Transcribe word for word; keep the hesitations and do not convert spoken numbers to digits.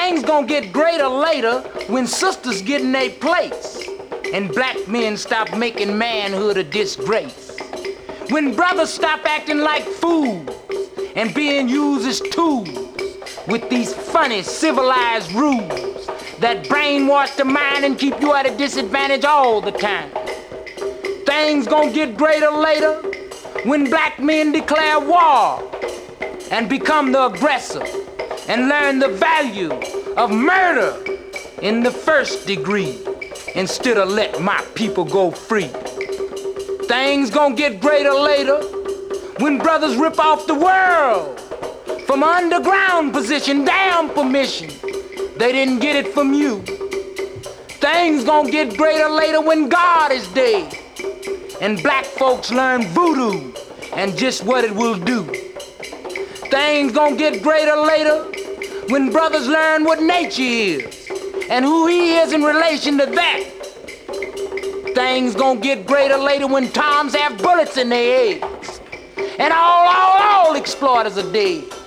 Things gonna get greater later when sisters get in their place and black men stop making manhood a disgrace. When brothers stop acting like fools and being used as tools with these funny civilized rules that brainwash the mind and keep you at a disadvantage all the time. Things gonna get greater later when black men declare war and become the aggressor and learn the value of murder in the first degree instead of let my people go free. Things gonna get greater later when brothers rip off the world from underground position, damn permission. They didn't get it from you. Things gonna get greater later when God is dead and black folks learn voodoo and just what it will do. Things gonna get greater later when brothers learn what nature is and who he is in relation to that. Things gonna get greater later when toms have bullets in their heads and all, all, all exploiters are dead.